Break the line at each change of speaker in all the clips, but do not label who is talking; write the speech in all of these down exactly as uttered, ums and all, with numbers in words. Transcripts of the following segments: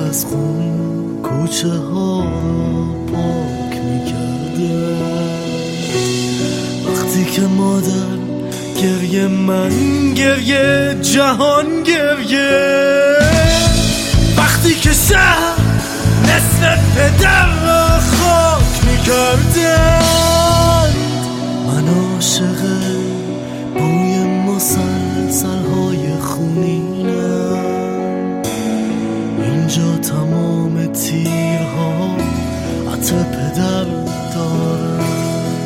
از خون کوچه ها پاک میکرده. وقتی که مادر گریه، من گریه، جهان گریه. وقتی که شهر نصف پدر را خاک میکردند. من عاشق بوی مسلسل‌های خونینم. اینجا تمام تیرها عطر پدر دارن.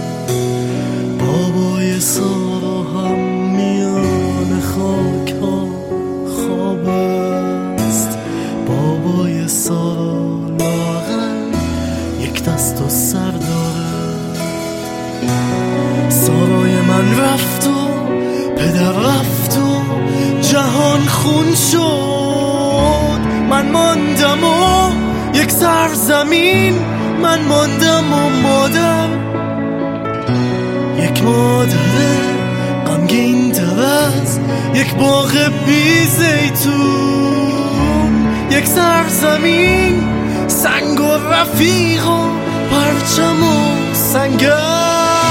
بابای سارا هم میان خاک ها خواب است. بابای سارا لاغر یک دست و سر داره. سارای من رفت و پدر رفت و جهان خون شد. من ماندم و یک سرزمین، من ماندم و مادر، یک مادر غمگین تر از یک باغ بی زیتون. یک سرزمین، سنگ و رفیق و پرچم و سنگر.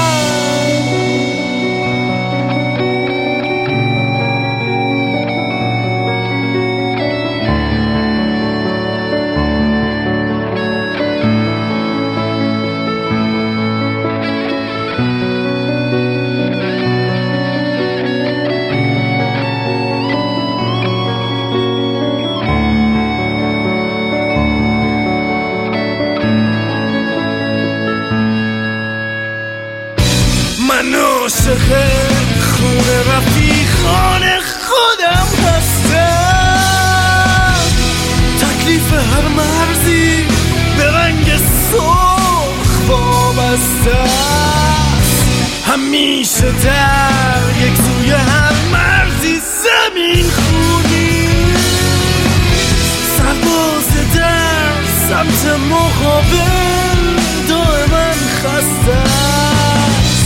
من عاشق خونه رفیقان خودم هستم. تکلیف هر مرزی به رنگ سرخ وابسته است. همیشه در یک سوی هر مرزی زمین خونی. سرباز در سمت مقابل دائما خسته است.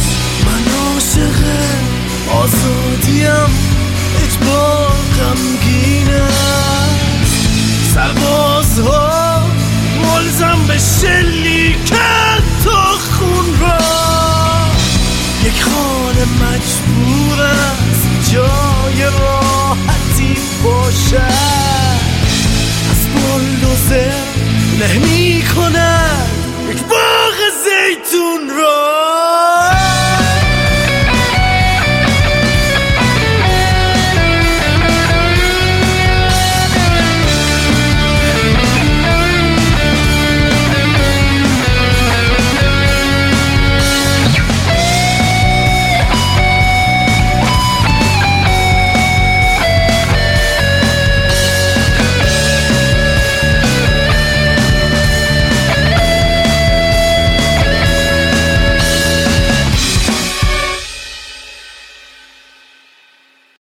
آزادیم اجبار غمگین است. سربازها ملزم به شلیکن تا خون را. یک خانه مجبور است جای راحتی باشد. از بلدوزر له می کند یک باغ زیتون را.